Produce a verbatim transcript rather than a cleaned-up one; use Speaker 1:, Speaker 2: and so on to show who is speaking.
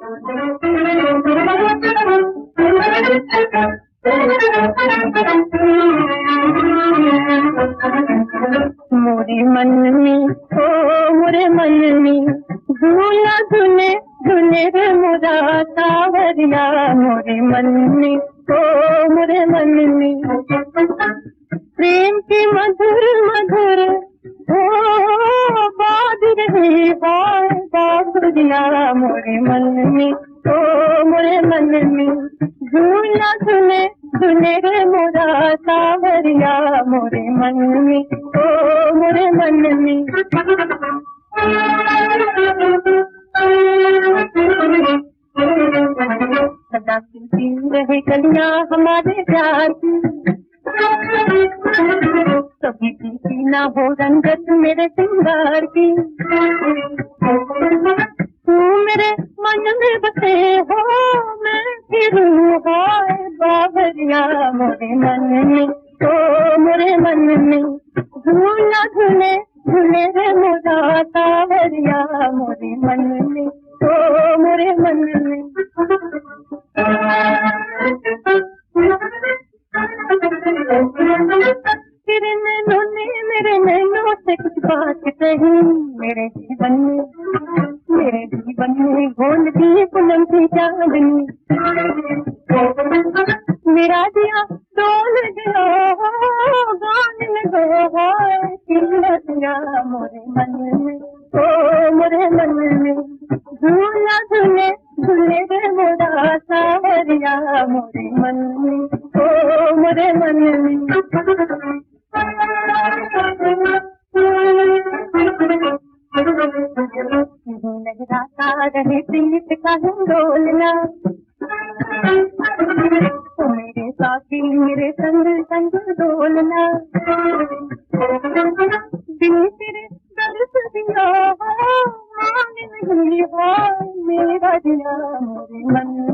Speaker 1: मोरे मन में ओ मोरे मन में झूला झूले झूले रे मोरा सावरिया। मोरे मन में ओ मोरे मन में प्रेम की मधुर मधुर ओ बाज रही है बाबरिया। मोरे मन में ओ मोरे मन में झूला झूले झूले रे मोरा सावरिया। मोरे मन में ओ मोरे मन में सदा खिलती रहे कलियां हमारे प्यार की, कभी बीती ना हो रंगत मेरे सिंगार की। तू मेरे मन में बसे हो मैं फिर हाय बाबरिया। मोरे मन में ओ मोरे मन में झूला झूले झूले रे मोरा सावरिया। मोरे मन में ओ मोरे मन में तेरे नैनों ने मेरे नैनों से कुछ बात कही। मेरे जीवन में मेरे जीवन में घोल दी पूनम की चांदनी। मेरा दिया डोल गया गाने लगा चिल्लतिया। मोरे मन में ओ मोरे मन में झूला झूले झूले रे मोरा सावरिया। मोरे मन में ओ मोरे मन में लहराता रहे प्रीत का हिंडोलना। तो मेरे साथी मेरे संग संग डोलना। दिल तेरे दर्द दिया मान नहीं है मेरा दिया। मोरे मन